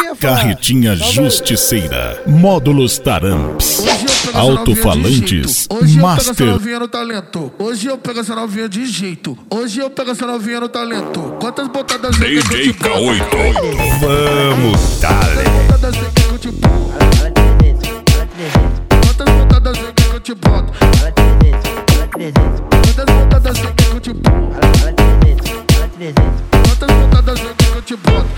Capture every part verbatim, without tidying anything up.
Carretinha Justiceira, módulos Taramps, alto-falantes, master. Hoje eu pego essa novinha de jeito. Hoje eu pego essa novinha no talento. Quantas botadas D J K oito. Vamos, dale. Quantas botadas que eu te boto? Quantas botadas que eu te boto? Quantas botadas que eu te boto?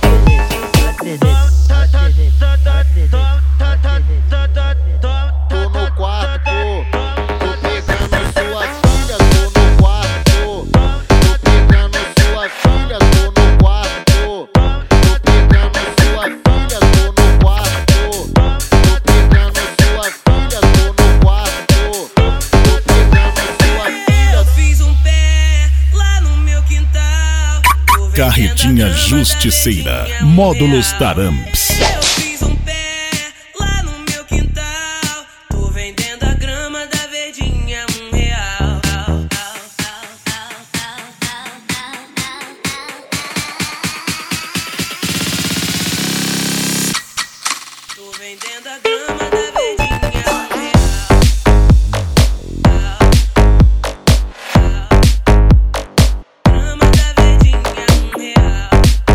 Tô no quarto, tô pegando sua filha, tô no quarto. Tô pegando sua filha, tô no quarto. Tô pegando sua filha, tô no quarto. Tô pegando sua filha, tô no quarto. Tô pegando sua filha. Eu fiz um pé lá no meu quintal. Carretinha Justiceira, módulos Taramps. Eu fiz um pé lá no meu quintal. Tô vendendo a grama da verdinha um real. Tô vendendo a grama da verdinha um real. Grama da verdinha um real.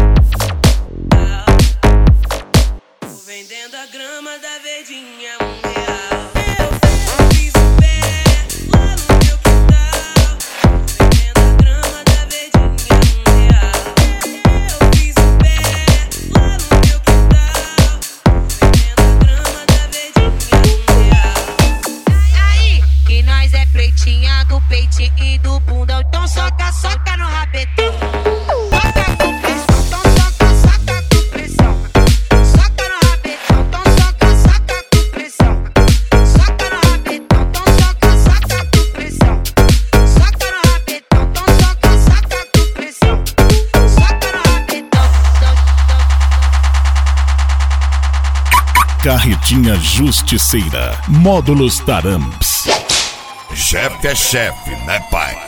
Tô vendendo a grama da verdinha um real. Eu fiz um pé lá no meu quintal. Tô vendendo a grama da verdinha um real. Eu fiz um pé lá no meu quintal. Tô vendendo a grama da verdinha um real. Aí, que nós é pretinha do peitinho e do bundão. Então soca, soca no rabetão. Soca com pressão, então soca, soca com pressão. Soca no rabetão, então soca, soca com pressão. Soca no rabetão, então soca, soca com pressão. Soca no rabetão, então soca, soca com pressão. Soca no rabetão. Carretinha Justiceira, módulos Taramps. Chefe é chefe, né, pai?